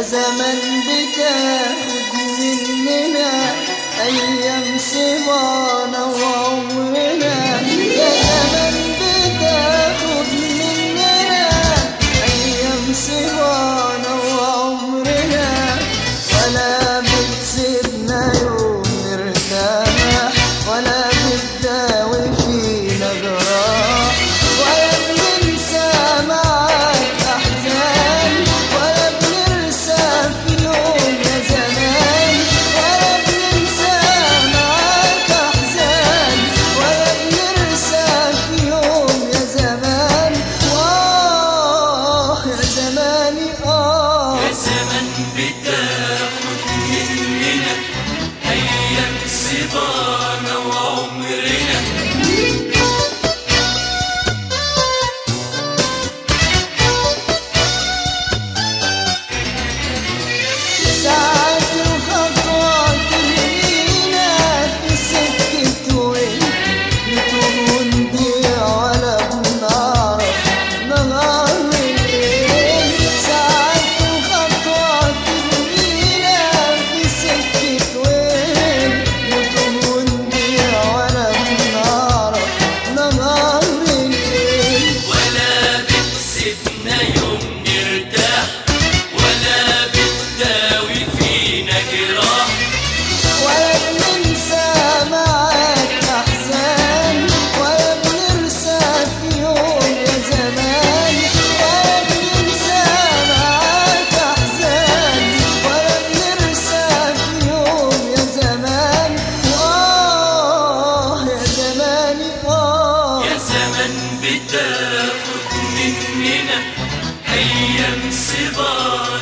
زمن بتاخد مننا أيام صبانا وعمرنا، يا زمن بتاخد مننا أيام صبانا وعمرنا، ولا بتسيبنا يوم نرتاح، ولا بتداوي فينا جراح، ولا بننسى معاك أحزان، ولا بنرسى في يوم يا زمان، ولا بننسى معاك أحزان، ولا بنرسى في يوم يا زمان. يا زماني يا زمن بتاخد مننا أيام صبانا وعمرنا، ساعات الخطوة ترمينا في سكة وين نتوه ونضيع ولا بنعرف نهار الليل، ساعات الخطوة ترمينا في سكة وين نتوه ونضيع ولا بنعرف نهار الليل، ولا بتسيبنا يوم نرتاح، ولا بتداوي فينا جراح، ولا بننسى معاك أحزان، ولا بنرسى في يوم يا زمان، ولا بننسى معاك أحزان، ولا بنرسى في يوم يا زمان. يا زماني يا زمن بتاخد مننا أيام صبانا